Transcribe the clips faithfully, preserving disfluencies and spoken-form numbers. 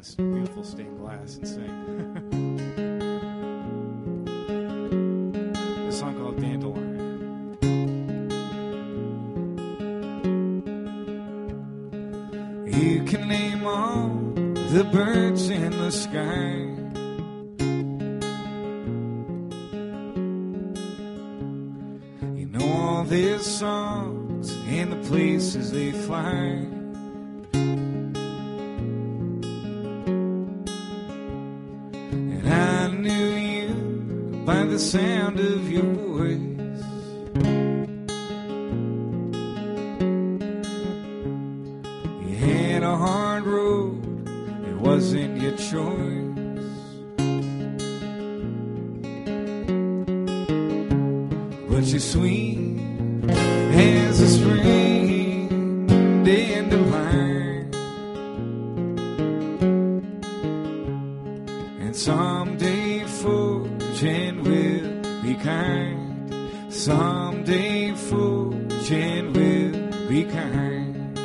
this beautiful stained glass and sing. A song called Dandelion. You can name all the birds in the sky. You know all their songs and the places they fly. And I knew you by the sound of your voice. You had a hard road, it wasn't your choice. But you're sweet as a spring dandelion, and someday fortune will be kind. Someday fortune will be kind.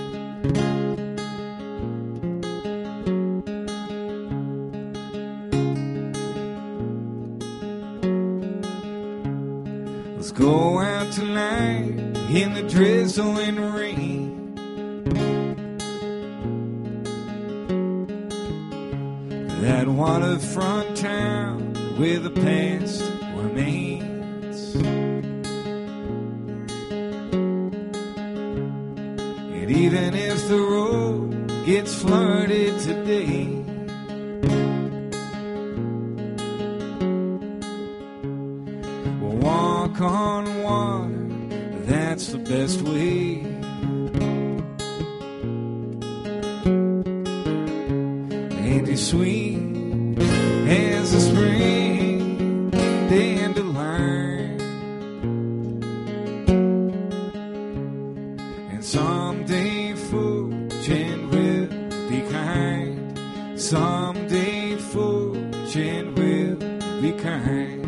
Let's go out tonight in the drizzling rain. That waterfront town where the past remains. And even if the road gets flooded today, we'll walk on water, that's the best way. And you're sweet as a spring dandelion, and someday fortune will be kind. Someday fortune will be kind.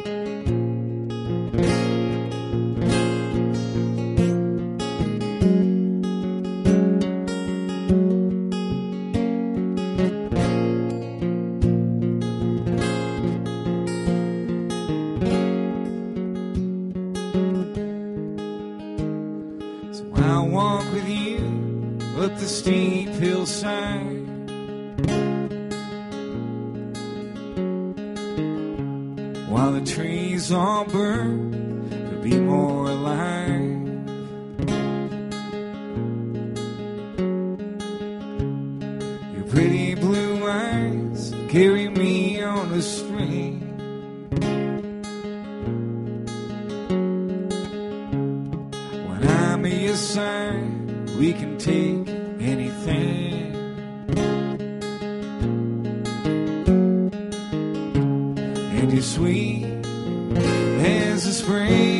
I'll walk with you up the steep hillside, while the trees all burn to be more alive. Your pretty blue eyes carry me on a string. I'm at your side, we can take anything. And you're sweet as the spring